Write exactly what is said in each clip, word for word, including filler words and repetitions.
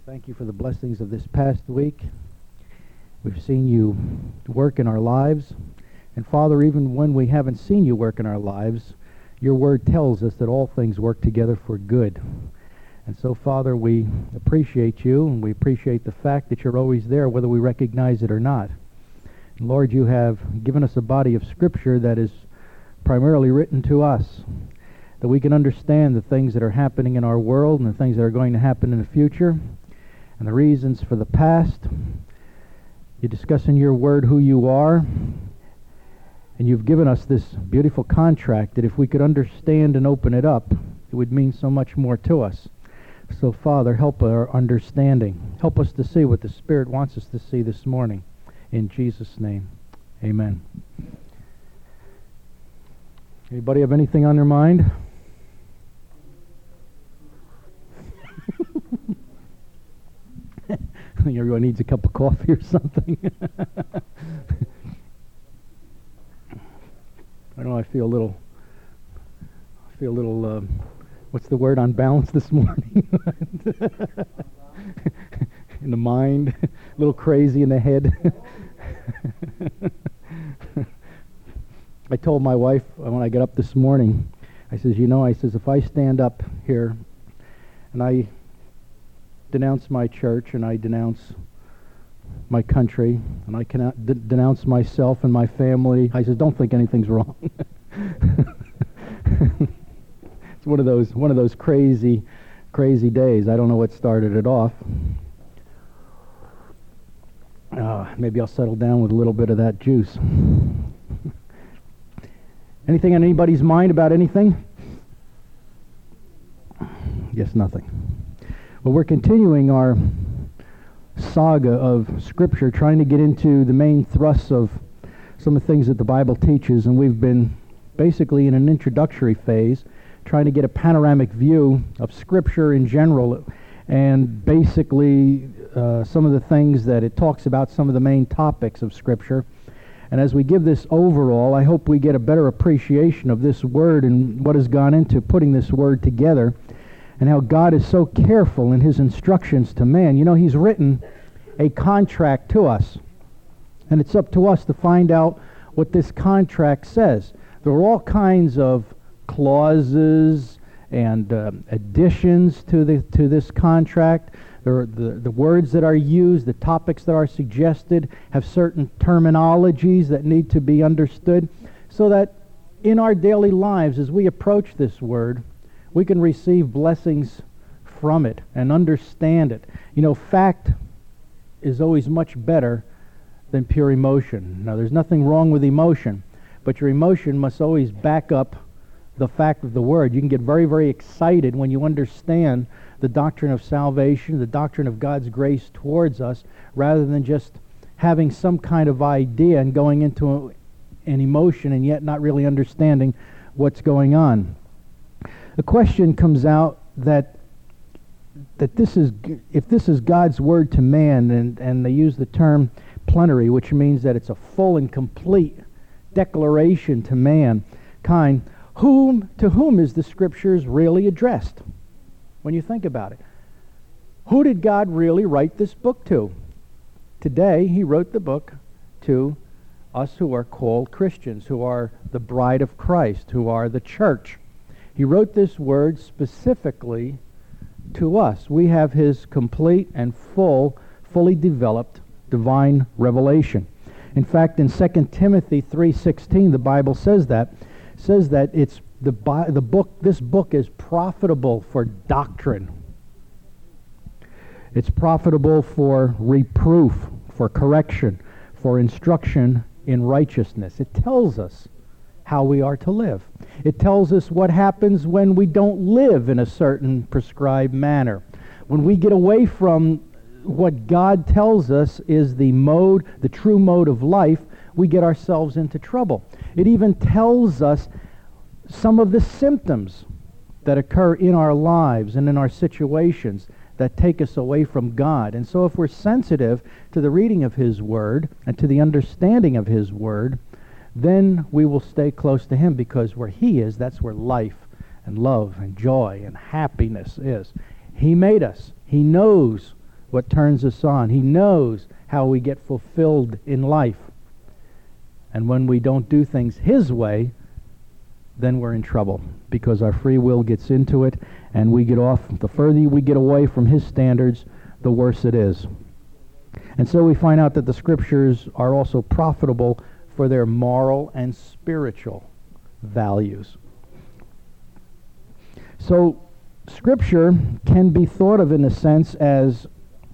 Thank you for the blessings of this past week. We've seen you work in our lives. And Father, even when we haven't seen you work in our lives, your word tells us that all things work together for good. And so, Father, we appreciate you, and we appreciate the fact that you're always there, whether we recognize it or not. And Lord, you have given us a body of Scripture that is primarily written to us, that we can understand the things that are happening in our world and the things that are going to happen in the future, and the reasons for the past. You discuss in your word who you are, and you've given us this beautiful contract that if we could understand and open it up, it would mean so much more to us. So, Father, help our understanding. Help us to see what the Spirit wants us to see this morning. In Jesus' name, amen. Anybody have anything on their mind? I think everyone needs a cup of coffee or something. I know I feel a little, I feel a little, um, what's the word, unbalanced this morning? In the mind, a little crazy in the head. I told my wife when I got up this morning, I says, you know, I says, if I stand up here and I denounce my church and I denounce my country and I cannot d- denounce myself and my family, I says, don't think anything's wrong. It's one of those one of those crazy, crazy days. I don't know what started it off. Uh, maybe I'll settle down with a little bit of that juice. Anything on anybody's mind about anything? Yes, nothing. Well, we're continuing our saga of Scripture, trying to get into the main thrusts of some of the things that the Bible teaches, and we've been basically in an introductory phase, trying to get a panoramic view of Scripture in general, and basically uh, some of the things that it talks about, some of the main topics of Scripture. And as we give this overall, I hope we get a better appreciation of this Word and what has gone into putting this Word together, and how God is so careful in His instructions to man. You know, He's written a contract to us, and it's up to us to find out what this contract says. There are all kinds of clauses and uh, additions to the to this contract. There are the, the words that are used, the topics that are suggested, have certain terminologies that need to be understood, so that in our daily lives, as we approach this Word, we can receive blessings from it and understand it. You know, fact is always much better than pure emotion. Now, there's nothing wrong with emotion, but your emotion must always back up the fact of the Word. You can get very, very excited when you understand the doctrine of salvation, the doctrine of God's grace towards us, rather than just having some kind of idea and going into a, an emotion and yet not really understanding what's going on. The question comes out that that this is, if this is God's word to man, and, and they use the term plenary, which means that it's a full and complete declaration to mankind, whom to whom is the Scriptures really addressed? When you think about it, who did God really write this book to? Today, He wrote the book to us who are called Christians, who are the bride of Christ, who are the church. He wrote this word specifically to us. We have His complete and full, fully developed divine revelation. In fact, in Second Timothy three sixteen, the Bible says that says that it's the the book. This book is profitable for doctrine. It's profitable for reproof, for correction, for instruction in righteousness. It tells us how we are to live. It tells us what happens when we don't live in a certain prescribed manner. When we get away from what God tells us is the mode, the true mode of life, we get ourselves into trouble. It even tells us some of the symptoms that occur in our lives and in our situations that take us away from God. And so if we're sensitive to the reading of His Word and to the understanding of His Word, then we will stay close to Him, because where He is, that's where life and love and joy and happiness is. He made us. He knows what turns us on. He knows how we get fulfilled in life. And when we don't do things His way, then we're in trouble, because our free will gets into it, and we get off. The further we get away from His standards, the worse it is. And so we find out that the Scriptures are also profitable for their moral and spiritual values. So Scripture can be thought of in a sense as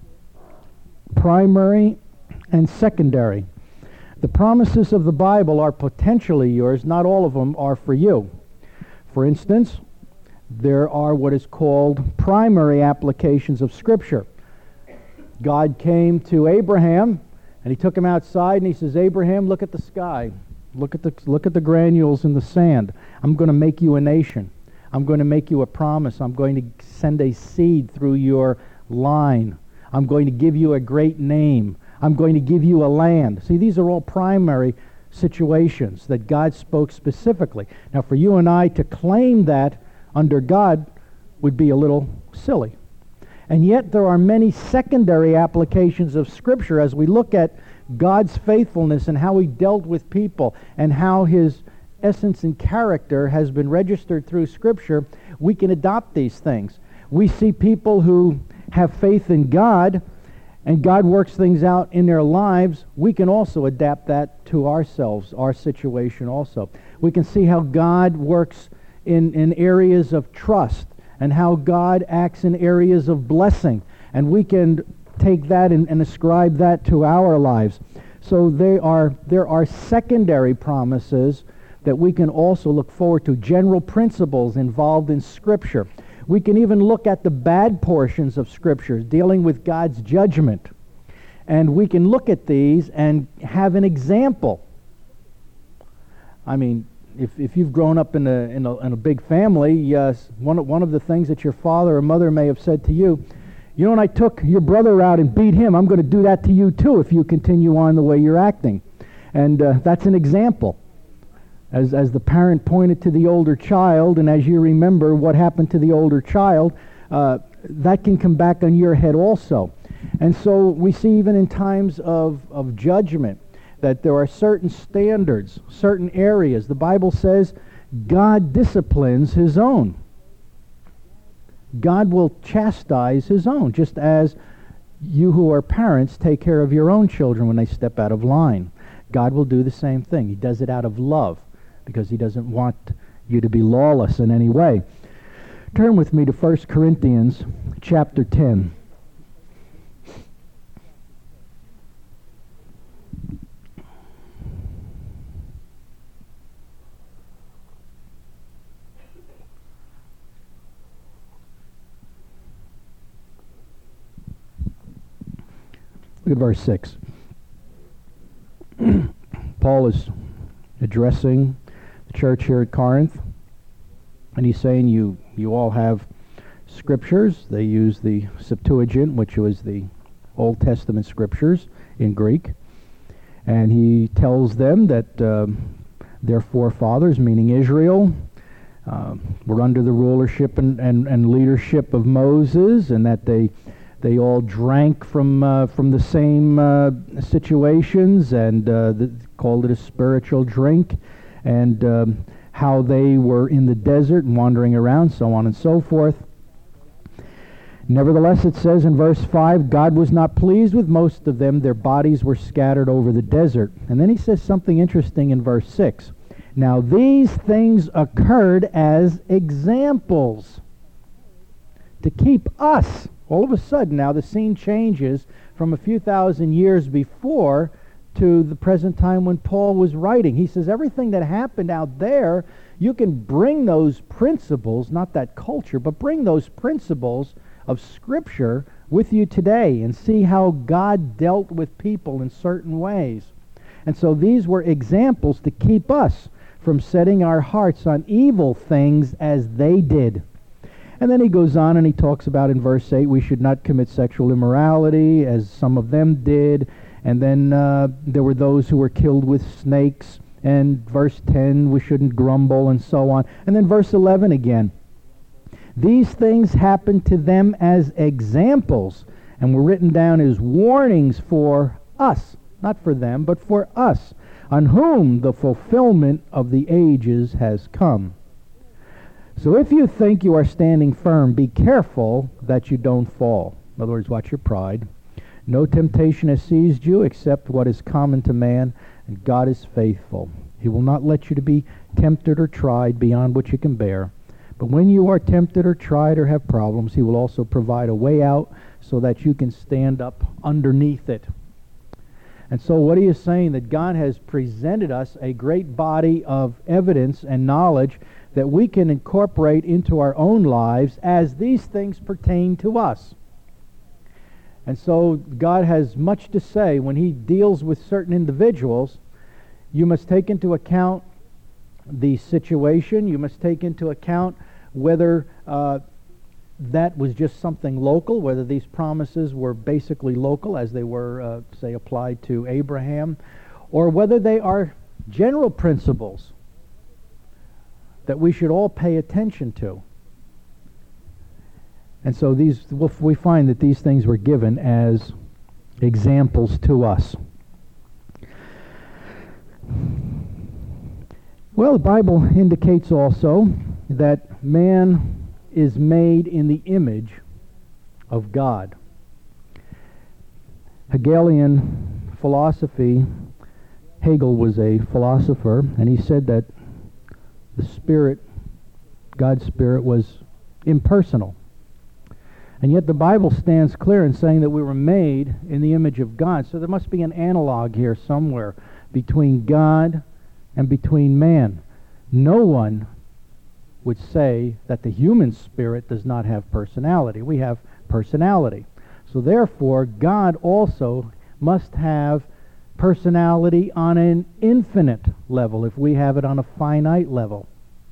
primary and secondary. The promises of the Bible are potentially yours. Not all of them are for you. For instance, there are what is called primary applications of Scripture. God came to Abraham, and He took him outside, and He says, Abraham, look at the sky. Look at the, look at the granules in the sand. I'm going to make you a nation. I'm going to make you a promise. I'm going to send a seed through your line. I'm going to give you a great name. I'm going to give you a land. See, these are all primary situations that God spoke specifically. Now, for you and I to claim that under God would be a little silly. And yet there are many secondary applications of Scripture as we look at God's faithfulness and how He dealt with people and how His essence and character has been registered through Scripture. We can adopt these things. We see people who have faith in God, and God works things out in their lives. We can also adapt that to ourselves, our situation also. We can see how God works in, in areas of trust, and how God acts in areas of blessing. And we can take that and, and ascribe that to our lives. So they are, there are secondary promises that we can also look forward to, general principles involved in Scripture. We can even look at the bad portions of Scripture, dealing with God's judgment. And we can look at these and have an example. I mean, if if you've grown up in a in a, in a big family, uh, one, of, one of the things that your father or mother may have said to you, you know, when I took your brother out and beat him, I'm going to do that to you too if you continue on the way you're acting. And uh, that's an example. As, as the parent pointed to the older child, and as you remember what happened to the older child, uh, that can come back on your head also. And so we see even in times of, of judgment that there are certain standards, certain areas. The Bible says God disciplines His own. God will chastise His own, just as you who are parents take care of your own children when they step out of line. God will do the same thing. He does it out of love, because He doesn't want you to be lawless in any way. Turn with me to First Corinthians chapter ten. Look at verse six. Paul is addressing the church here at Corinth, and he's saying you you all have scriptures. They use the Septuagint, which was the Old Testament scriptures in Greek, and he tells them that um, their forefathers, meaning Israel, uh, were under the rulership and, and, and leadership of Moses, and that they they all drank from uh, from the same uh, situations, and uh, the, called it a spiritual drink, and um, how they were in the desert and wandering around, so on and so forth. Nevertheless, it says in verse five, God was not pleased with most of them. Their bodies were scattered over the desert. And then he says something interesting in verse six. Now these things occurred as examples to keep us. All of a sudden now the scene changes from a few thousand years before to the present time when Paul was writing. He says everything that happened out there, you can bring those principles, not that culture, but bring those principles of Scripture with you today and see how God dealt with people in certain ways. And so these were examples to keep us from setting our hearts on evil things as they did. And then he goes on and he talks about in verse eight, we should not commit sexual immorality as some of them did. And then uh, there were those who were killed with snakes. And verse ten, we shouldn't grumble and so on. And then verse eleven again. These things happened to them as examples, and were written down as warnings for us, not for them, but for us, on whom the fulfillment of the ages has come. So if you think you are standing firm, be careful that you don't fall. In other words, watch your pride. No temptation has seized you except what is common to man, and God is faithful. He will not let you to be tempted or tried beyond what you can bear. But when you are tempted or tried or have problems, He will also provide a way out so that you can stand up underneath it. And so what He is saying, that God has presented us a great body of evidence and knowledge that we can incorporate into our own lives as these things pertain to us. And so God has much to say when He deals with certain individuals. You must take into account the situation. You must take into account whether uh, that was just something local, whether these promises were basically local as they were, uh, say, applied to Abraham, or whether they are general principles that we should all pay attention to. And so these, we find that these things were given as examples to us. Well, the Bible indicates also that man is made in the image of God. Hegelian philosophy, Hegel was a philosopher, and he said that the Spirit, God's Spirit, was impersonal. And yet the Bible stands clear in saying that we were made in the image of God. So there must be an analog here somewhere between God and between man. No one would say that the human spirit does not have personality. We have personality. So therefore, God also must have personality on an infinite level if we have it on a finite level.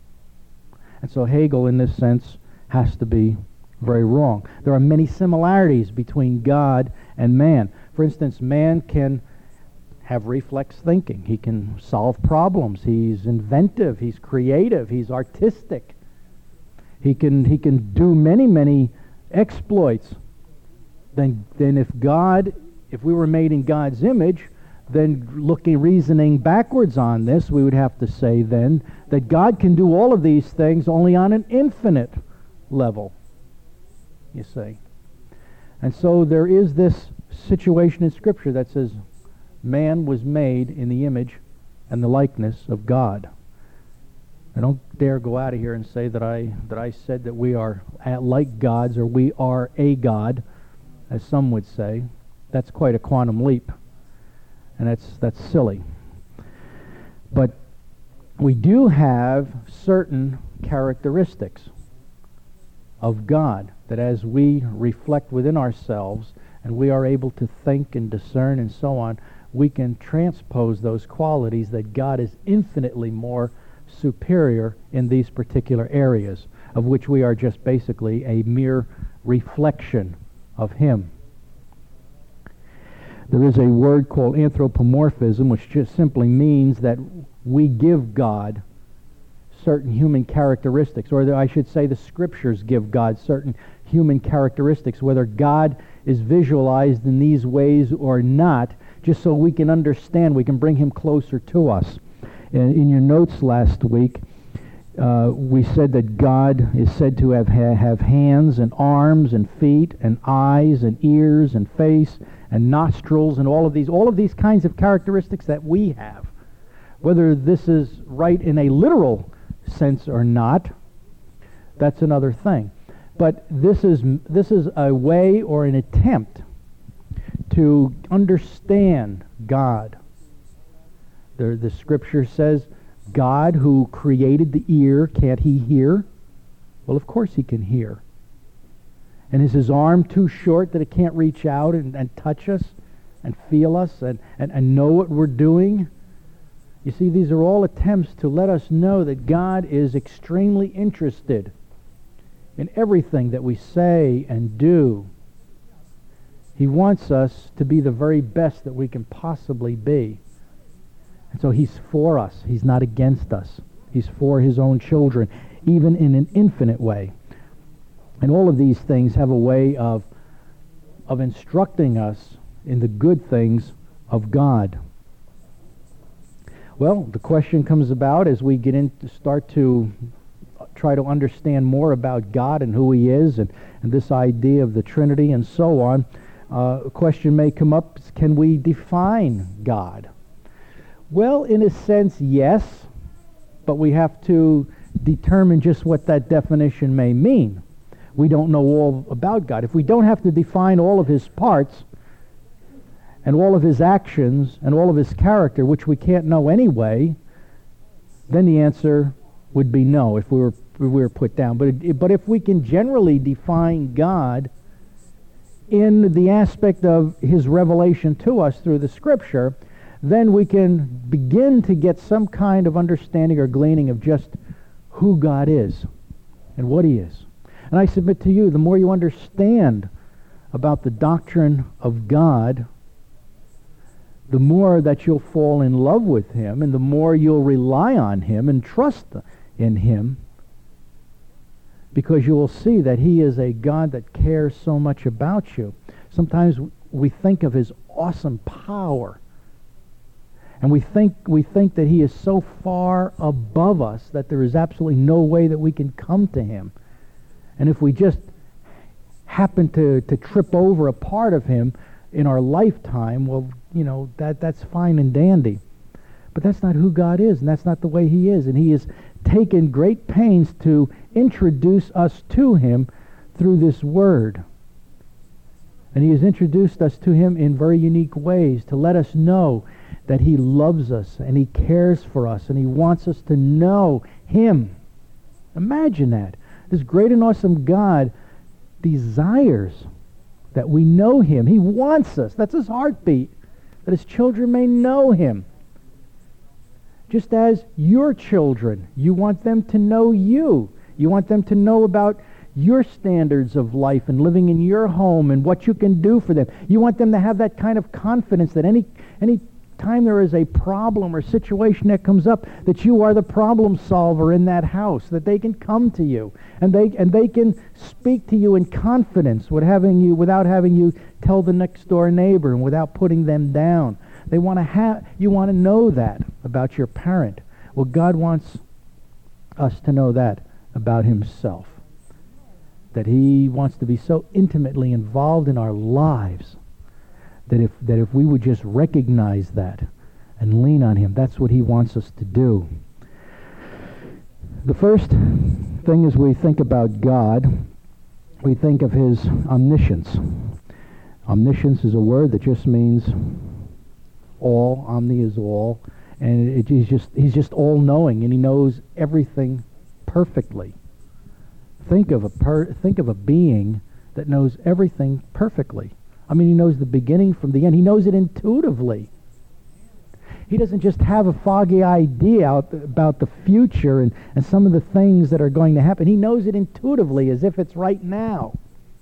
And so Hegel, in this sense, has to be very wrong. There are many similarities between God and man. For instance, man can have reflex thinking. He can solve problems. He's inventive. He's creative. He's artistic. He can he can do many, many exploits. Then, then if God, if we were made in God's image, then looking, reasoning backwards on this, we would have to say then that God can do all of these things only on an infinite level, you see. And so there is this situation in Scripture that says man was made in the image and the likeness of God. I don't dare go out of here and say that I that I said that we are like gods or we are a God, as some would say. That's quite a quantum leap, and that's that's silly. But we do have certain characteristics of God that as we reflect within ourselves and we are able to think and discern and so on, we can transpose those qualities that God is infinitely more superior in these particular areas, of which we are just basically a mere reflection of Him. There is a word called anthropomorphism, which just simply means that we give God certain human characteristics, or I should say the Scriptures give God certain human characteristics, whether God is visualized in these ways or not, just so we can understand, we can bring Him closer to us. In, in your notes last week, uh, we said that God is said to have, ha- have hands and arms and feet and eyes and ears and face and nostrils and all of these, all of these kinds of characteristics that we have. Whether this is right in a literal sense or not, that's another thing. But this is this is a way or an attempt to understand God. The, the Scripture says, God who created the ear, can't He hear? Well, of course He can hear. And is His arm too short that it can't reach out and, and touch us and feel us and, and, and know what we're doing? You see, these are all attempts to let us know that God is extremely interested in everything that we say and do. He wants us to be the very best that we can possibly be. And so He's for us. He's not against us. He's for His own children, even in an infinite way. And all of these things have a way of of instructing us in the good things of God. Well, the question comes about as we get in to start to try to understand more about God and who He is, and, and this idea of the Trinity and so on. Uh, a question may come up, can we define God? Well, in a sense, yes, but we have to determine just what that definition may mean. We don't know all about God. If we don't have to define all of His parts and all of His actions and all of His character, which we can't know anyway, then the answer would be no if we were if we were put down. But it, but if we can generally define God in the aspect of His revelation to us through the Scripture, then we can begin to get some kind of understanding or gleaning of just who God is and what He is. And I submit to you, the more you understand about the doctrine of God, the more that you'll fall in love with Him, and the more you'll rely on Him and trust in Him, because you will see that He is a God that cares so much about you. Sometimes we think of His awesome power, and we think we think that He is so far above us that there is absolutely no way that we can come to Him. And if we just happen to, to trip over a part of Him in our lifetime, well, you know, that that's fine and dandy. But that's not who God is, and that's not the way He is. And He has taken great pains to introduce us to Him through this Word. And He has introduced us to Him in very unique ways to let us know that He loves us and He cares for us and He wants us to know Him. Imagine that. This great and awesome God desires that we know Him. He wants us. That's His heartbeat. That His children may know Him. Just as your children, you want them to know you. You want them to know about your standards of life and living in your home and what you can do for them. You want them to have that kind of confidence that any any time there is a problem or situation that comes up, that you are the problem solver in that house, that they can come to you and they and they can speak to you in confidence without having you without having you tell the next door neighbor and without putting them down. They want to have you want to know that about your parent. Well, God wants us to know that about Himself. That He wants to be so intimately involved in our lives that if that if we would just recognize that and lean on Him, that's what He wants us to do. The first thing is we think about God, we think of His omniscience. Omniscience is a word that just means all. Omni is all, and it, he's just he's just all-knowing, and He knows everything perfectly. Think of a per, think of a being that knows everything perfectly. I mean, He knows the beginning from the end. He knows it intuitively. He doesn't just have a foggy idea out about the future and, and some of the things that are going to happen. He knows it intuitively as if it's right now.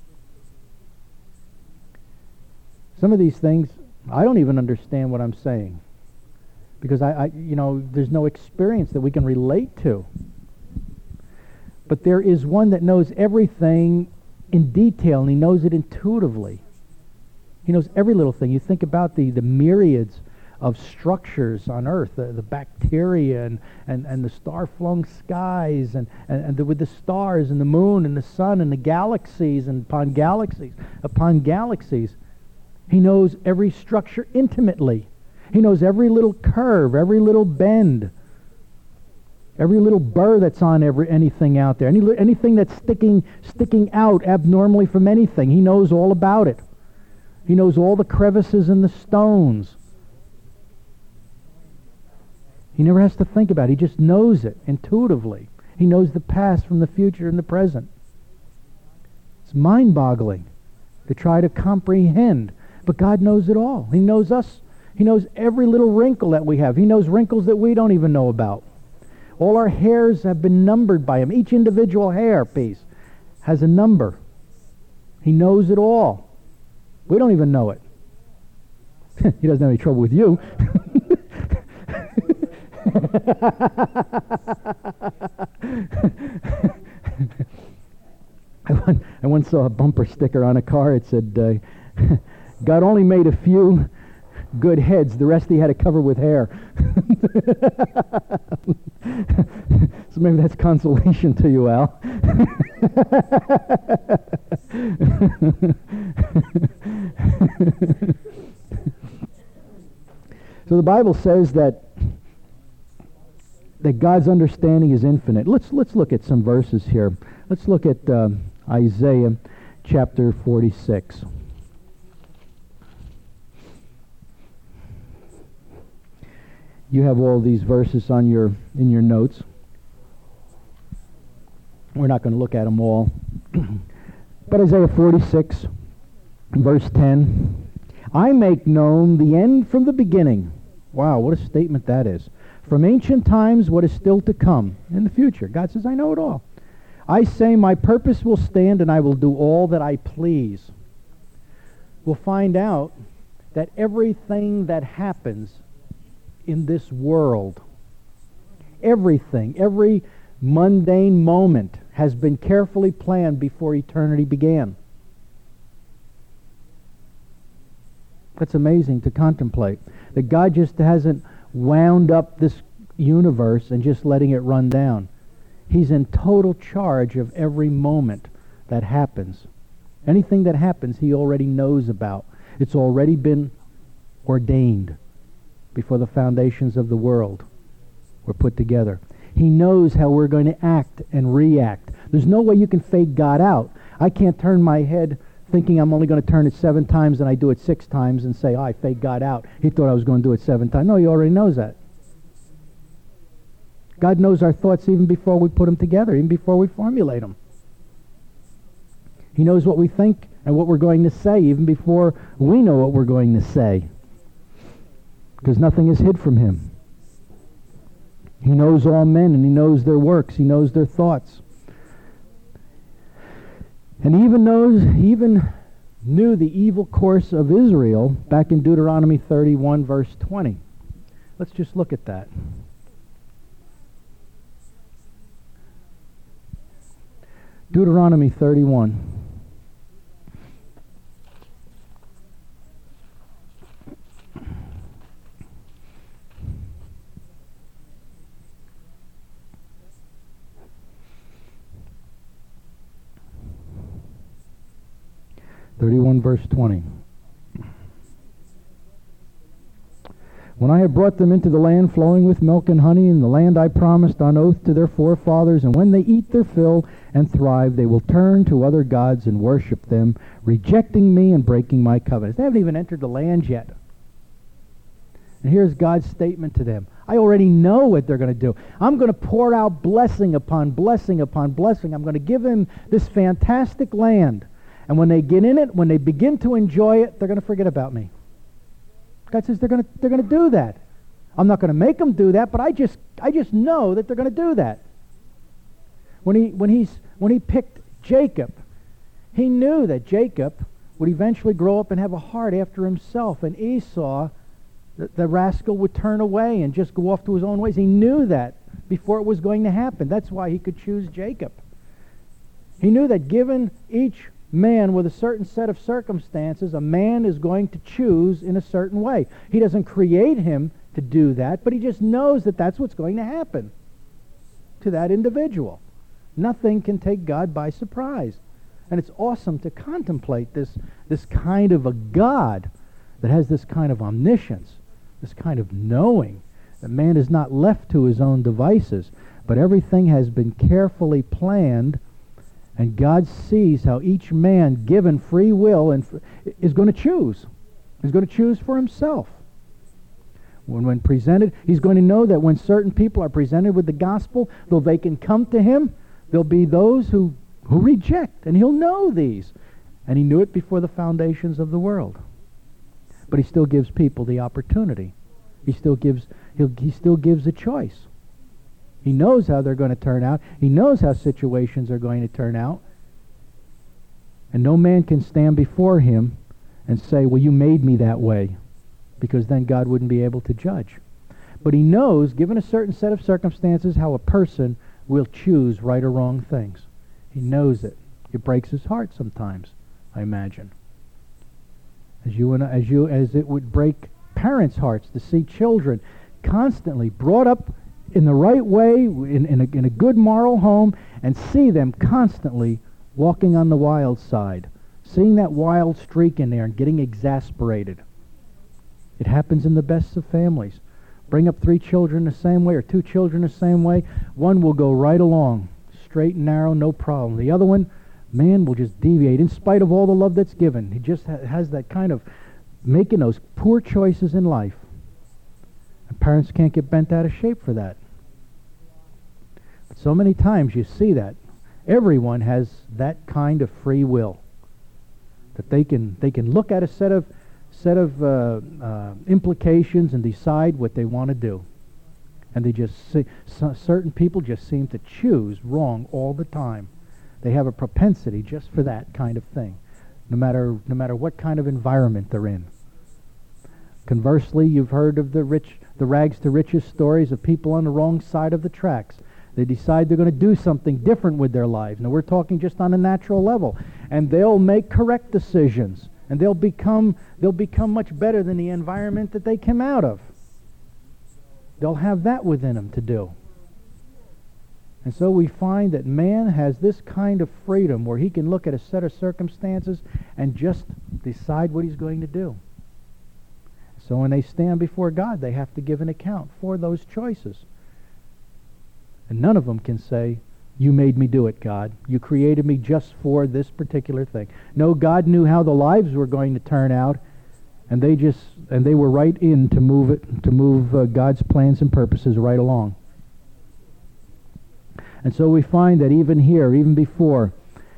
Some of these things, I don't even understand what I'm saying. Because, I, I you know, there's no experience that we can relate to. But there is one that knows everything in detail, and He knows it intuitively. He knows every little thing. You think about the, the myriads of structures on Earth, the, the bacteria and, and, and the star-flung skies, and, and, and the, with the stars and the moon and the sun and the galaxies and upon galaxies upon galaxies. He knows every structure intimately. He knows every little curve, every little bend, every little burr that's on every anything out there, any anything that's sticking sticking out abnormally from anything. He knows all about it. He knows all the crevices in the stones. He never has to think about it. He just knows it intuitively. He knows the past from the future and the present. It's mind-boggling to try to comprehend. But God knows it all. He knows us. He knows every little wrinkle that we have. He knows wrinkles that we don't even know about. All our hairs have been numbered by Him. Each individual hair piece has a number. He knows it all. We don't even know it. He doesn't have any trouble with you. I, once, I once saw a bumper sticker on a car. It said, uh, God only made a few good heads. The rest he had to cover with hair. So maybe that's consolation to you, Al. So the Bible says that that God's understanding is infinite. Let's let's look at some verses here. Let's look at uh, Isaiah chapter forty-six. You have all these verses on your in your notes. We're not going to look at them all. But Isaiah forty-six, verse ten, I make known the end from the beginning. Wow, what a statement that is. From ancient times, what is still to come in the future. God says, I know it all. I say, my purpose will stand, and I will do all that I please. We'll find out that everything that happens in this world, everything, every mundane moment has been carefully planned before eternity began. That's amazing to contemplate. That God just hasn't wound up this universe and just letting it run down. He's in total charge of every moment that happens. Anything that happens, he already knows about. It's already been ordained before the foundations of the world were put together. He knows how we're going to act and react. There's no way you can fake God out. I can't turn my head thinking I'm only going to turn it seven times and I do it six times and say, oh, I faked God out. He thought I was going to do it seven times. No, he already knows that. God knows our thoughts even before we put them together, even before we formulate them. He knows what we think and what we're going to say even before we know what we're going to say. Because nothing is hid from him. He knows all men and he knows their works. He knows their thoughts. And he even knows, he even knew the evil course of Israel back in Deuteronomy thirty-one, verse twenty. Let's just look at that. Deuteronomy thirty-one. thirty-one verse twenty. When I have brought them into the land flowing with milk and honey, in the land I promised on oath to their forefathers, and when they eat their fill and thrive, they will turn to other gods and worship them, rejecting me and breaking my covenants. They haven't even entered the land yet. And here's God's statement to them. I already know what they're going to do. I'm going to pour out blessing upon blessing upon blessing. I'm going to give them this fantastic land. And when they get in it, when they begin to enjoy it, they're going to forget about me. God says they're going to they're going to do that. I'm not going to make them do that, but I just I just know that they're going to do that. When he when he's when he picked Jacob, he knew that Jacob would eventually grow up and have a heart after himself, and Esau, the, the rascal, would turn away and just go off to his own ways. He knew that before it was going to happen. That's why he could choose Jacob. He knew that given each man with a certain set of circumstances, a man is going to choose in a certain way. He doesn't create him to do that, but he just knows that that's what's going to happen to that individual. Nothing can take God by surprise. And it's awesome to contemplate this, this kind of a God that has this kind of omniscience, this kind of knowing, that man is not left to his own devices, but everything has been carefully planned. And God sees how each man, given free will, and f- is going to choose. He's going to choose for himself. When, when presented, he's going to know that when certain people are presented with the gospel, though they can come to him, there'll be those who, who reject. And he'll know these. And he knew it before the foundations of the world. But he still gives people the opportunity. He still gives, he'll, he still gives a choice. He knows how they're going to turn out. He knows how situations are going to turn out. And no man can stand before him and say, well, you made me that way, because then God wouldn't be able to judge. But he knows, given a certain set of circumstances, how a person will choose right or wrong things. He knows it. It breaks his heart sometimes, I imagine. As you and as you as it would break parents' hearts to see children constantly brought up in the right way, in, in, a, in a good moral home, and see them constantly walking on the wild side, seeing that wild streak in there and getting exasperated. It happens in the best of families. Bring up three children the same way or two children the same way. One will go right along, straight and narrow, no problem. The other one, man, will just deviate in spite of all the love that's given. He just ha- has that kind of making those poor choices in life. And parents can't get bent out of shape for that. But so many times you see that. Everyone has that kind of free will. That they can they can look at a set of set of uh, uh, implications and decide what they want to do. And they just see, so certain people just seem to choose wrong all the time. They have a propensity just for that kind of thing, no matter no matter what kind of environment they're in. Conversely, you've heard of the rich, the rags to riches stories of people on the wrong side of the tracks. They decide they're going to do something different with their lives. Now, we're talking just on a natural level. And they'll make correct decisions. And they'll become, they'll become much better than the environment that they came out of. They'll have that within them to do. And so we find that man has this kind of freedom where he can look at a set of circumstances and just decide what he's going to do. So when they stand before God, they have to give an account for those choices. And none of them can say, you made me do it, God. You created me just for this particular thing. No, God knew how the lives were going to turn out, and they just and they were right in to move it to move uh, God's plans and purposes right along. And so we find that even here, even before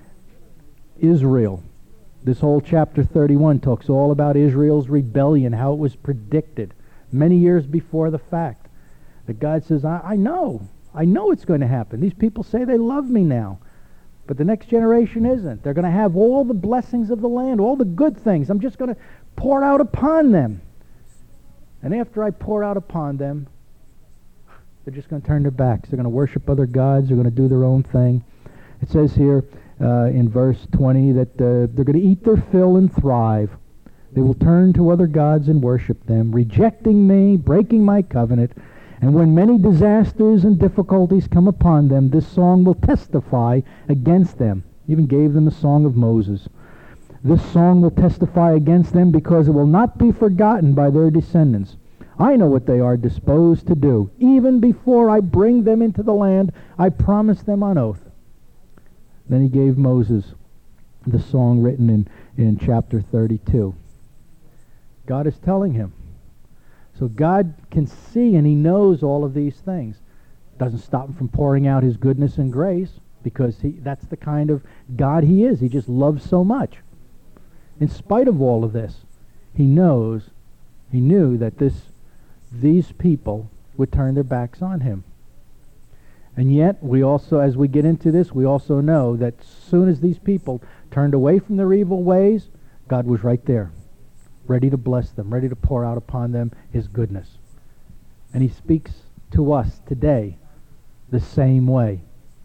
Israel, this whole chapter thirty-one talks all about Israel's rebellion, how it was predicted many years before the fact. That God says, I, I know. I know it's going to happen. These people say they love me now. But the next generation isn't. They're going to have all the blessings of the land, all the good things. I'm just going to pour out upon them. And after I pour out upon them, they're just going to turn their backs. They're going to worship other gods. They're going to do their own thing. It says here uh, in verse twenty that uh, they're going to eat their fill and thrive. They will turn to other gods and worship them, rejecting me, breaking my covenant. And when many disasters and difficulties come upon them, this song will testify against them. Even gave them the song of Moses. This song will testify against them because it will not be forgotten by their descendants. I know what they are disposed to do. Even before I bring them into the land, I promised them on oath. Then he gave Moses the song written in, in chapter thirty-two. God is telling him. So God can see and he knows all of these things. Doesn't stop him from pouring out his goodness and grace because he, that's the kind of God he is. He just loves so much. In spite of all of this, he knows, he knew that this, these people would turn their backs on him. And yet, we also, as we get into this, we also know that as soon as these people turned away from their evil ways, God was right there, ready to bless them, ready to pour out upon them his goodness. And he speaks to us today the same way.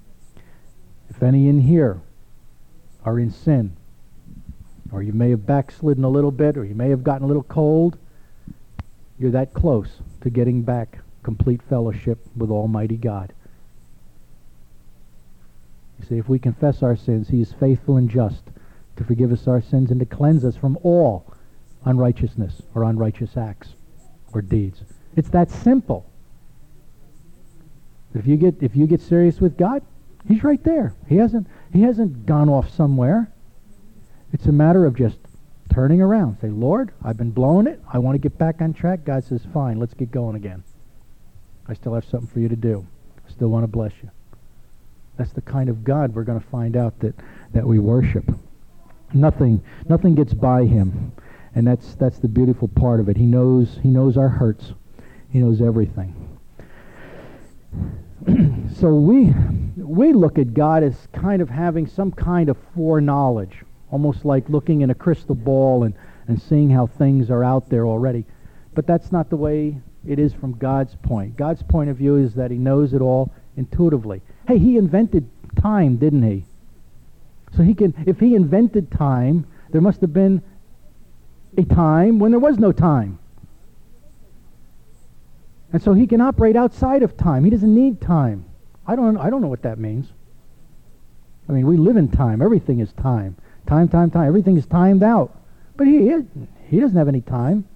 If any in here are in sin, or you may have backslidden a little bit, or you may have gotten a little cold, you're that close to getting back complete fellowship with Almighty God. You see, if we confess our sins, he is faithful and just to forgive us our sins and to cleanse us from all unrighteousness or unrighteous acts or deeds. It's that simple. If you get if you get serious with God, he's right there. He hasn't he hasn't gone off somewhere. It's a matter of just turning around. Say, Lord, I've been blowing it. I want to get back on track. God says, fine, let's get going again. I still have something for you to do. I still want to bless you. That's the kind of God we're going to find out that, that we worship. Nothing nothing gets by him. And that's that's the beautiful part of it. He knows he knows our hurts. He knows everything. So we we look at God as kind of having some kind of foreknowledge, almost like looking in a crystal ball and, and seeing how things are out there already. But that's not the way it is from God's point. God's point of view is that he knows it all intuitively. Hey, he invented time, didn't he? So he can if he invented time, there must have been a time when there was no time. And so he can operate outside of time. He doesn't need time. I don't, I don't know what that means. I mean, we live in time. Everything is time. Time, time, time. Everything is timed out. But he, he doesn't have any time.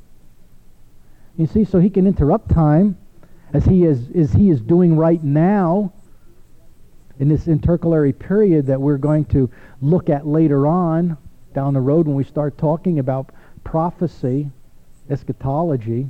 You see, so he can interrupt time as he is, as he is doing right now in this intercalary period that we're going to look at later on down the road when we start talking about prophecy, eschatology.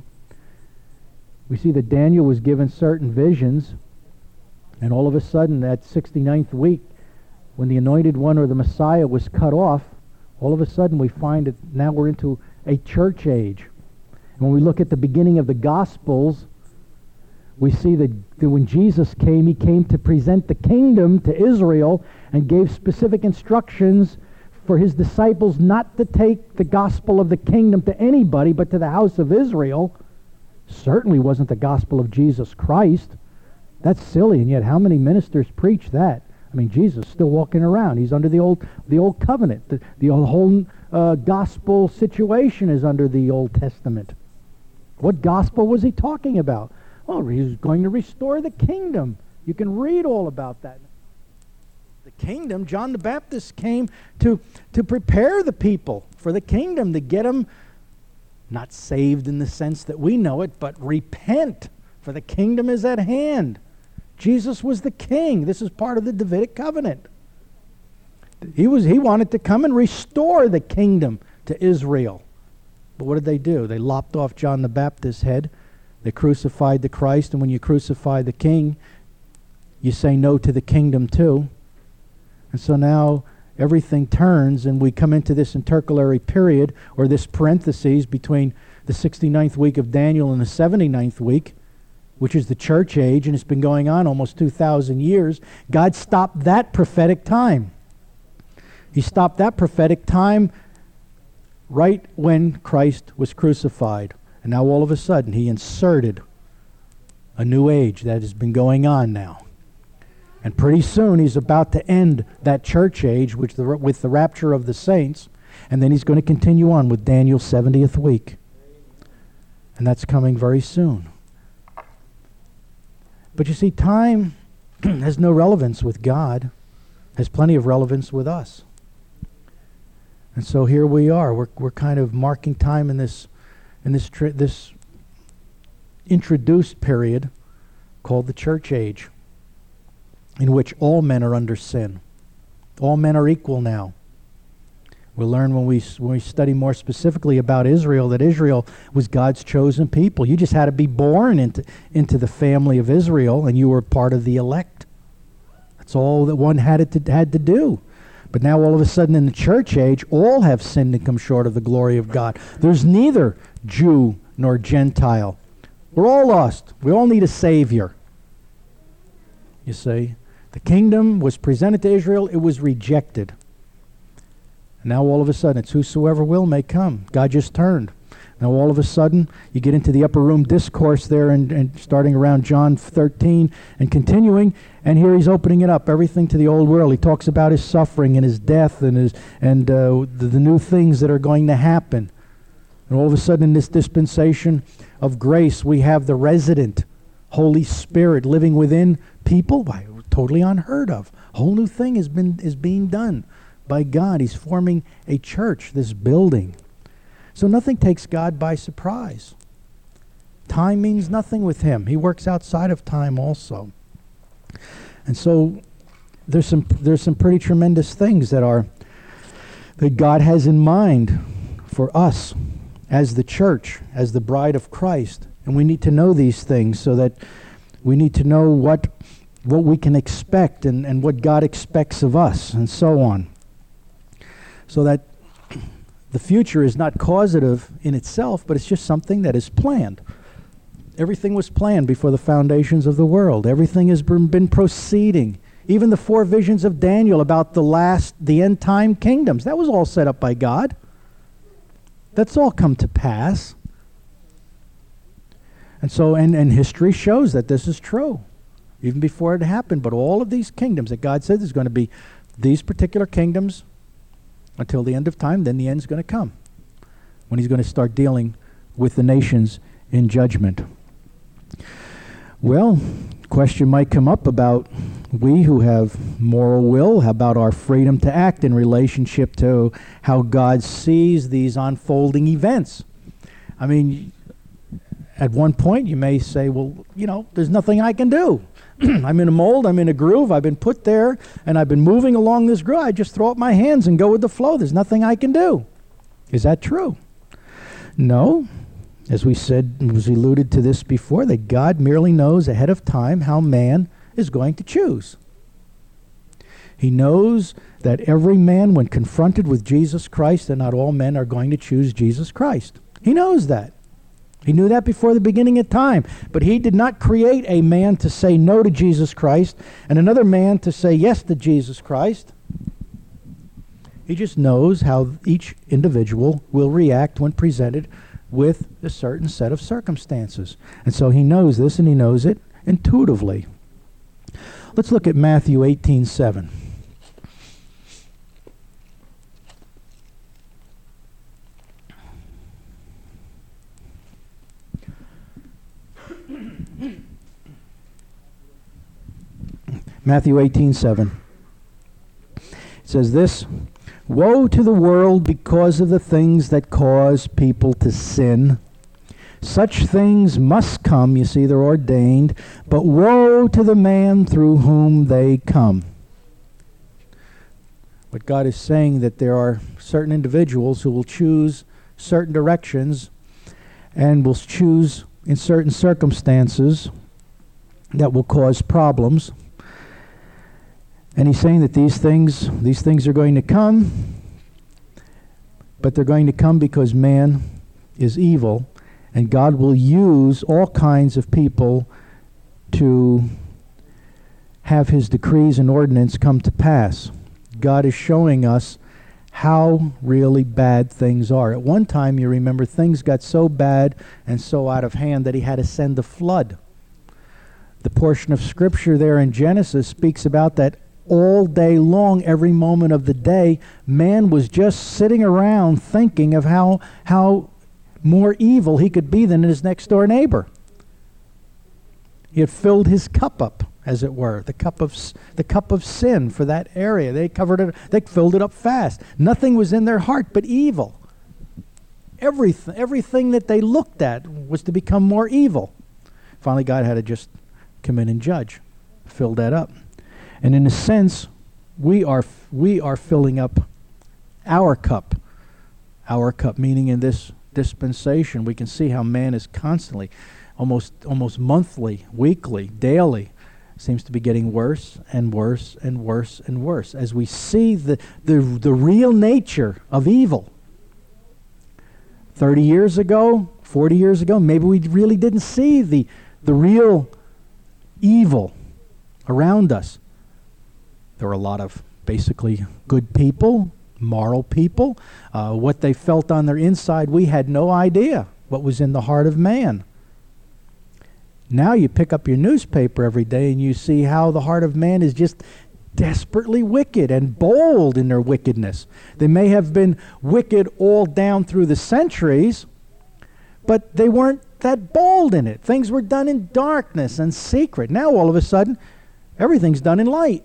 We see that Daniel was given certain visions, and all of a sudden that sixty-ninth week, when the anointed one or the Messiah was cut off, all of a sudden we find that now we're into a church age. And when we look at the beginning of the Gospels, we see that, that when Jesus came, he came to present the kingdom to Israel and gave specific instructions for his disciples not to take the gospel of the kingdom to anybody but to the house of Israel. Certainly wasn't the gospel of Jesus Christ. That's silly, and yet how many ministers preach that? I mean, Jesus is still walking around. He's under the old the old covenant. The, the whole uh, gospel situation is under the Old Testament. What gospel was he talking about? Oh, he was going to restore the kingdom. You can read all about that. The kingdom, John the Baptist came to, to prepare the people for the kingdom, to get them not saved in the sense that we know it, but repent, for the kingdom is at hand. Jesus was the king. This is part of the Davidic covenant. He was he wanted to come and restore the kingdom to Israel. But what did they do? They lopped off John the Baptist's head. They crucified the Christ, and when you crucify the king, you say no to the kingdom too. And so now everything turns, and we come into this intercalary period, or this parenthesis between the sixty-ninth week of Daniel and the seventy-ninth week, which is the church age, and it's been going on almost two thousand years. God stopped that prophetic time. He stopped that prophetic time right when Christ was crucified. And now all of a sudden he inserted a new age that has been going on now. And pretty soon he's about to end that church age which the, with the rapture of the saints. And then he's going to continue on with Daniel's seventieth week. And that's coming very soon. But you see, time has no relevance with God. Has plenty of relevance with us. And so here we are. We're we're kind of marking time in this in this tri- this introduced period called the church age, in which all men are under sin. All men are equal now. We'll learn when we when we study more specifically about Israel that Israel was God's chosen people. You just had to be born into into the family of Israel, and you were part of the elect. That's all that one had it to, had to do. But now all of a sudden in the church age, all have sinned and come short of the glory of God. There's neither Jew nor Gentile. We're all lost. We all need a Savior. You see, the kingdom was presented to Israel. It was rejected. And now all of a sudden, it's whosoever will may come. God just turned. Now all of a sudden, you get into the upper room discourse there, and, and starting around John thirteen and continuing, and here he's opening it up, everything to the old world. He talks about his suffering and his death and his and uh, the, the new things that are going to happen. And all of a sudden, in this dispensation of grace, we have the resident Holy Spirit living within people. Why, totally unheard of. A whole new thing has been is being done by God. He's forming a church, this building. So nothing takes God by surprise. Time means nothing with him. He works outside of time also. And so there's some there's some pretty tremendous things that are that God has in mind for us as the church, as the bride of Christ. And we need to know these things so that we need to know what what we can expect and, and what God expects of us and so on. So that the future is not causative in itself, but it's just something that is planned. Everything was planned before the foundations of the world. Everything has been, been proceeding. Even the four visions of Daniel about the last, the end time kingdoms, that was all set up by God. That's all come to pass. And so, and, and history shows that this is true, even before it happened. But all of these kingdoms that God said there's going to be these particular kingdoms until the end of time, then the end's going to come. when he's going to start dealing with the nations in judgment. Well, question might come up about we who have moral will, how about our freedom to act in relationship to how God sees these unfolding events? I mean, at one point you may say, well, you know, there's nothing I can do. I'm in a mold, I'm in a groove, I've been put there, and I've been moving along this groove. I just throw up my hands and go with the flow. There's nothing I can do. Is that true? No. As we said, as we alluded to this before, that God merely knows ahead of time how man is going to choose. He knows that every man, when confronted with Jesus Christ, and not all men are going to choose Jesus Christ. He knows that. He knew that before the beginning of time. But he did not create a man to say no to Jesus Christ and another man to say yes to Jesus Christ. He just knows how each individual will react when presented with a certain set of circumstances. And so he knows this, and he knows it intuitively. Let's look at Matthew eighteen seven. Matthew eighteen seven. It says this, "Woe to the world because of the things that cause people to sin. Such things must come," you see, they're ordained, "but woe to the man through whom they come." What God is saying, that there are certain individuals who will choose certain directions and will choose in certain circumstances that will cause problems. And he's saying that these things, these things are going to come, but they're going to come because man is evil, and God will use all kinds of people to have his decrees and ordinance come to pass. God is showing us how really bad things are. At one time, you remember, things got so bad and so out of hand that he had to send a flood. The portion of Scripture there in Genesis speaks about that all day long, every moment of the day, man was just sitting around thinking of how how more evil he could be than his next door neighbor. He had filled his cup up, as it were, the cup of the cup of sin for that area. They covered it. They filled it up fast. Nothing was in their heart but evil. Everything, everything that they looked at was to become more evil. Finally, God had to just come in and judge, fill that up. And in a sense, we are we are filling up our cup. Our cup, meaning in this dispensation, we can see how man is constantly, almost almost monthly, weekly, daily, seems to be getting worse and worse and worse and worse as we see the the, the real nature of evil. Thirty years ago, forty years ago, maybe we really didn't see the the real evil around us. There were a lot of basically good people, moral people. Uh, what they felt on their inside, we had no idea what was in the heart of man. Now you pick up your newspaper every day and you see how the heart of man is just desperately wicked and bold in their wickedness. They may have been wicked all down through the centuries, but they weren't that bold in it. Things were done in darkness and secret. Now all of a sudden, everything's done in light.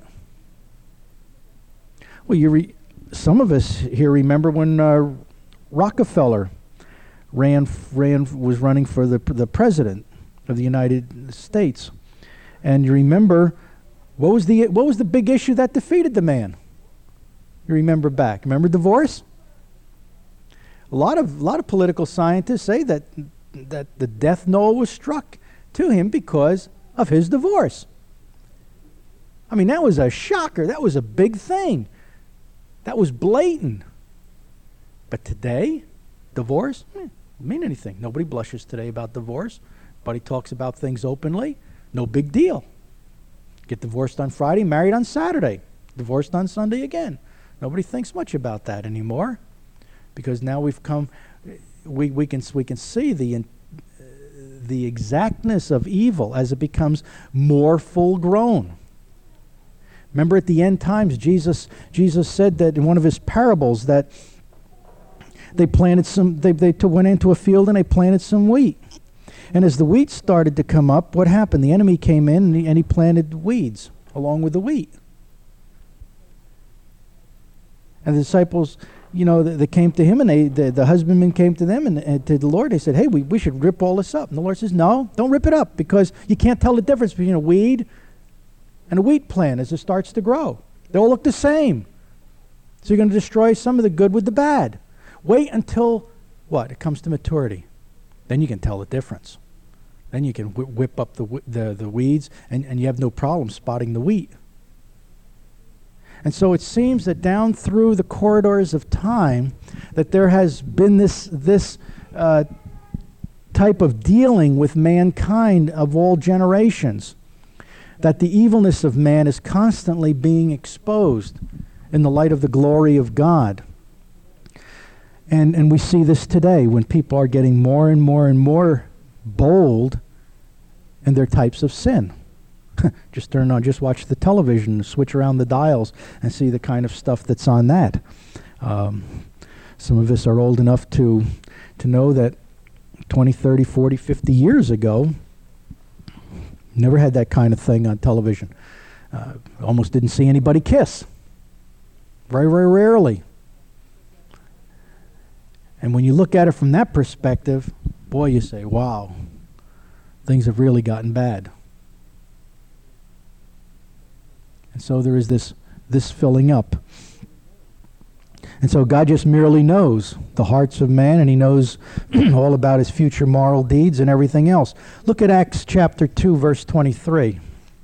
Well, you re- some of us here remember when uh, Rockefeller ran, ran, was running for the the president of the United States, and you remember what was the what was the big issue that defeated the man? You remember back? Remember divorce? A lot of a lot of political scientists say that that the death knell was struck to him because of his divorce. I mean, that was a shocker. That was a big thing. That was blatant. But today, divorce, eh, doesn't mean anything. Nobody blushes today about divorce. Nobody talks about things openly. No big deal. Get divorced on Friday, married on Saturday. Divorced on Sunday again. Nobody thinks much about that anymore, because now we've come, we, we can we can see the uh, the exactness of evil as it becomes more full grown. Remember, at the end times, Jesus Jesus said that in one of his parables that they planted some, they, they t- went into a field and they planted some wheat. And as the wheat started to come up, what happened? The enemy came in and he, and he planted weeds along with the wheat. And the disciples, you know, they, they came to him, and they, the, the husbandmen came to them and, and to the Lord. They said, hey, we, we should rip all this up. And the Lord says, no, don't rip it up, because you can't tell the difference between a weed and a wheat plant as it starts to grow. They all look the same. So you're going to destroy some of the good with the bad. Wait until, what? It comes to maturity. Then you can tell the difference. Then you can wh- whip up the, w- the the weeds, and, and you have no problem spotting the wheat. And so it seems that down through the corridors of time, that there has been this this uh, type of dealing with mankind of all generations, that the evilness of man is constantly being exposed in the light of the glory of God. And and we see this today when people are getting more and more and more bold in their types of sin. Just turn on, just watch the television, switch around the dials, and see the kind of stuff that's on that. Um, some of us are old enough to to know that twenty, thirty, forty, fifty years ago, never had that kind of thing on television. Uh, almost didn't see anybody kiss. Very, very rarely. And when you look at it from that perspective, boy, you say, wow, things have really gotten bad. And so there is this this filling up. And so God just merely knows the hearts of man, and he knows all about his future moral deeds and everything else. Look at Acts chapter two, verse twenty-three.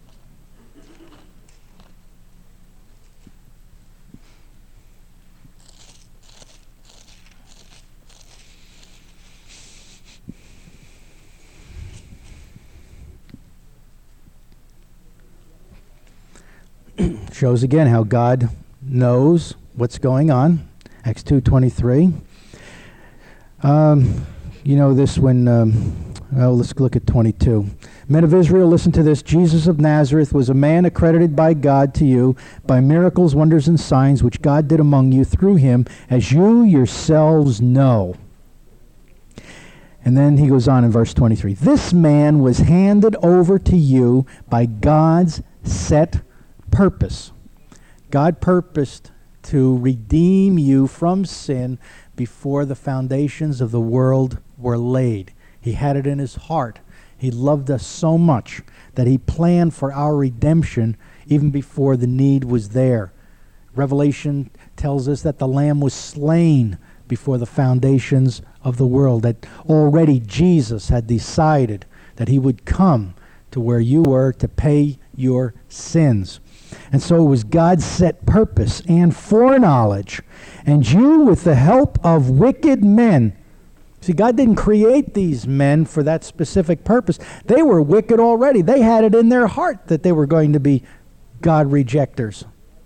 Shows again how God knows what's going on. Acts two twenty-three. Um, you know this when, um, well, let's look at twenty-two. Men of Israel, listen to this. Jesus of Nazareth was a man accredited by God to you by miracles, wonders, and signs which God did among you through him, as you yourselves know. And then he goes on in verse twenty-three. This man was handed over to you by God's set purpose. God purposed to redeem you from sin before the foundations of the world were laid. He had it in his heart. He loved us so much that he planned for our redemption even before the need was there. Revelation tells us that the Lamb was slain before the foundations of the world, that already Jesus had decided that he would come to where you were to pay your sins. And so it was God's set purpose and foreknowledge. And you, with the help of wicked men. See, God didn't create these men for that specific purpose. They were wicked already. They had it in their heart that they were going to be God rejectors.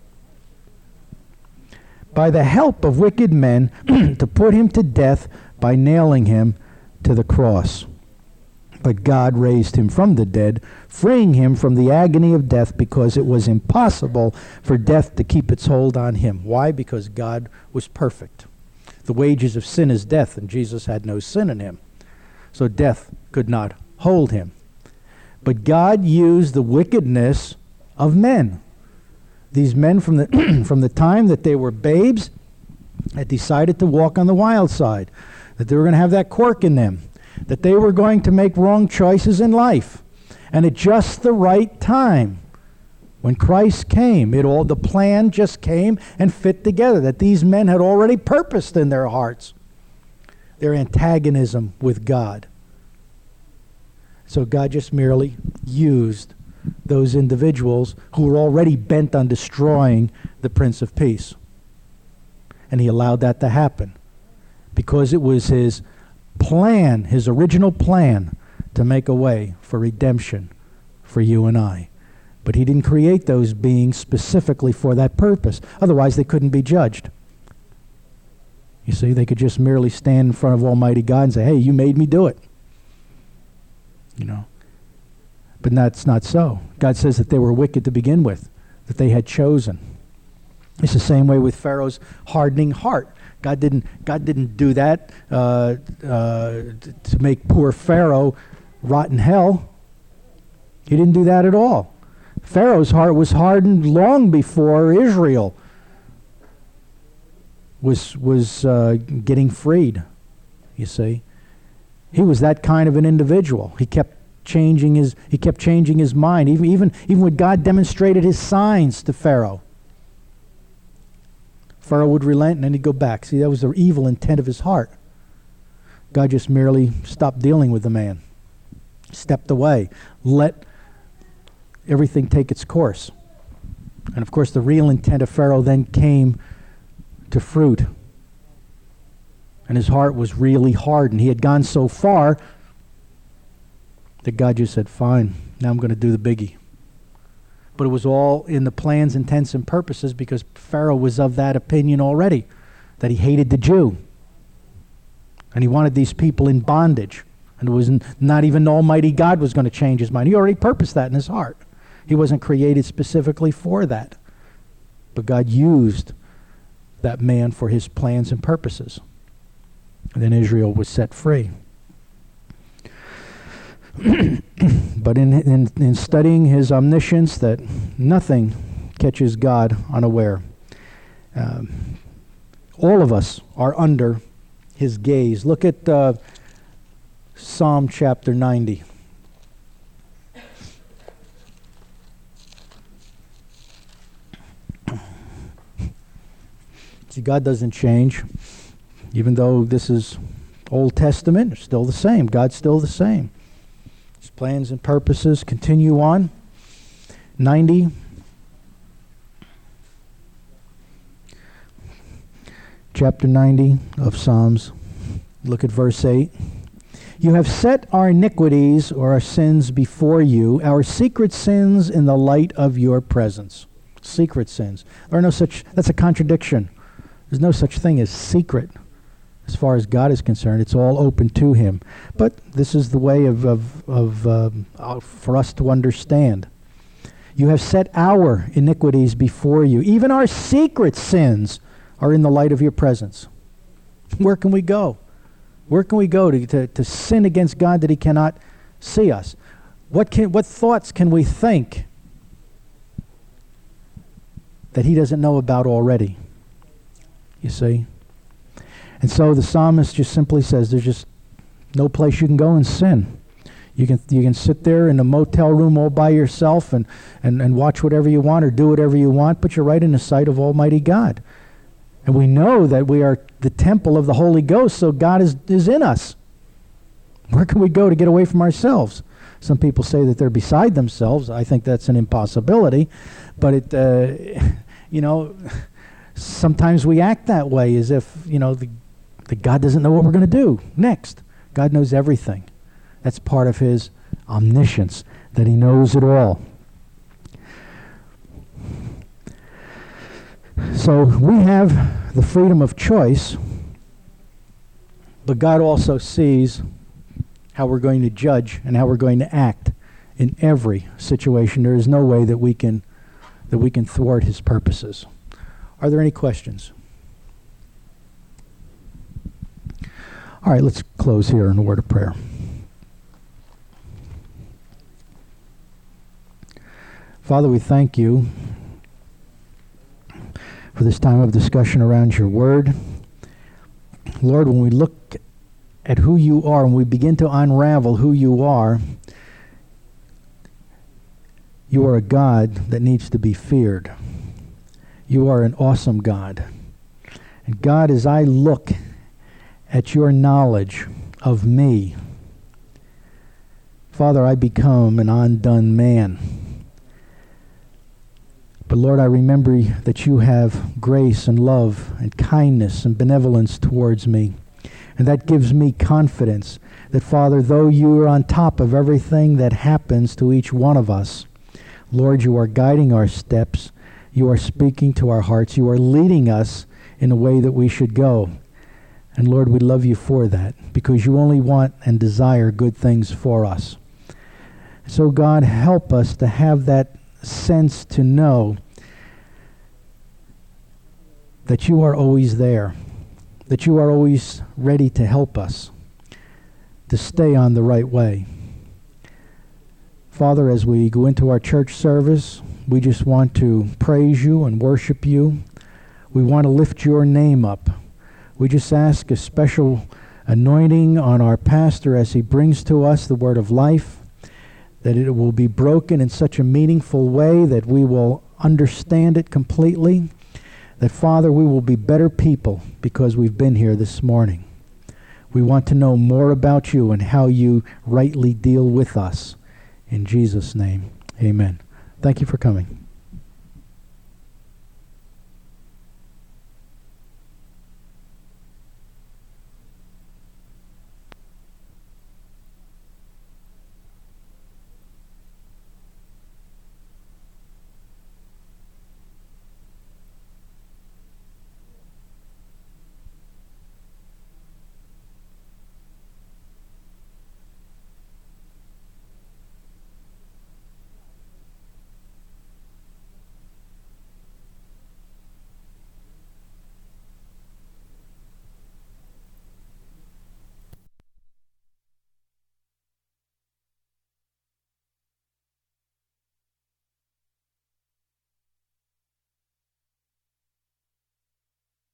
By the help of wicked men, to put him to death by nailing him to the cross. But God raised him from the dead, freeing him from the agony of death, because it was impossible for death to keep its hold on him. Why? Because God was perfect. The wages of sin is death, and Jesus had no sin in him. So death could not hold him. But God used the wickedness of men. These men from the from the time that they were babes had decided to walk on the wild side, that they were going to have that quirk in them, that they were going to make wrong choices in life. And at just the right time, when Christ came, it all the plan just came and fit together, that these men had already purposed in their hearts their antagonism with God. So God just merely used those individuals who were already bent on destroying the Prince of Peace. And he allowed that to happen because it was his plan, his original plan, to make a way for redemption for you and I. But he didn't create those beings specifically for that purpose. Otherwise, they couldn't be judged. You see, they could just merely stand in front of Almighty God and say, hey, you made me do it. You know. But that's not so. God says that they were wicked to begin with, that they had chosen. It's the same way with Pharaoh's hardening heart. God didn't, God didn't do that uh, uh, to make poor Pharaoh rot in hell. He didn't do that at all. Pharaoh's heart was hardened long before Israel was was uh, getting freed, you see. He was that kind of an individual. He kept changing his he kept changing his mind, even even even when God demonstrated his signs to Pharaoh. Pharaoh would relent and then he'd go back. See, that was the evil intent of his heart. God just merely stopped dealing with the man, stepped away, let everything take its course. And of course the real intent of Pharaoh then came to fruit. And his heart was really hardened. He had gone so far that God just said, fine, now I'm going to do the biggie. But it was all in the plans, intents, and purposes because Pharaoh was of that opinion already, that he hated the Jew. And he wanted these people in bondage. And it was n- not even Almighty God was going to change his mind. He already purposed that in his heart. He wasn't created specifically for that. But God used that man for his plans and purposes. And then Israel was set free. But in, in in studying his omniscience, that nothing catches God unaware. Um, all of us are under his gaze. Look at uh, Psalm chapter ninety. See, God doesn't change. Even though this is Old Testament, it's still the same. God's still the same. His plans and purposes continue on. ninety. Chapter ninety of Psalms. Look at verse eight. You have set our iniquities or our sins before you, our secret sins in the light of your presence. Secret sins. There are no such, that's a contradiction. There's no such thing as secret. As far as God is concerned, it's all open to him. But this is the way of, of, of um, uh, for us to understand. You have set our iniquities before you. Even our secret sins are in the light of your presence. Where can we go? Where can we go to, to, to sin against God that he cannot see us? What can, what thoughts can we think that he doesn't know about already? You see? And so the psalmist just simply says there's just no place you can go and sin. You can you can sit there in a motel room all by yourself and, and, and watch whatever you want or do whatever you want, but you're right in the sight of Almighty God. And we know that we are the temple of the Holy Ghost, so God is, is in us. Where can we go to get away from ourselves? Some people say that they're beside themselves. I think that's an impossibility. But it, uh, you know, sometimes we act that way as if, you know, the that God doesn't know what we're going to do next. God knows everything. That's part of his omniscience, that he knows it all. So we have the freedom of choice, but God also sees how we're going to judge and how we're going to act in every situation. There is no way that we can that we can thwart his purposes. Are there any questions? All right, let's close here in a word of prayer. Father, we thank you for this time of discussion around your word. Lord, when we look at who you are, and we begin to unravel who you are, you are a God that needs to be feared. You are an awesome God. And God, as I look at your knowledge of me, Father, I become an undone man. But Lord, I remember that you have grace and love and kindness and benevolence towards me. And that gives me confidence that, Father, though you are on top of everything that happens to each one of us, Lord, you are guiding our steps. You are speaking to our hearts. You are leading us in the way that we should go. And Lord, we love you for that, because you only want and desire good things for us. So God, help us to have that sense to know that you are always there, that you are always ready to help us to stay on the right way. Father, as we go into our church service, we just want to praise you and worship you. We want to lift your name up. We just ask a special anointing on our pastor as he brings to us the word of life, that it will be broken in such a meaningful way that we will understand it completely, that, Father, we will be better people because we've been here this morning. We want to know more about you and how you rightly deal with us. In Jesus' name, amen. Thank you for coming.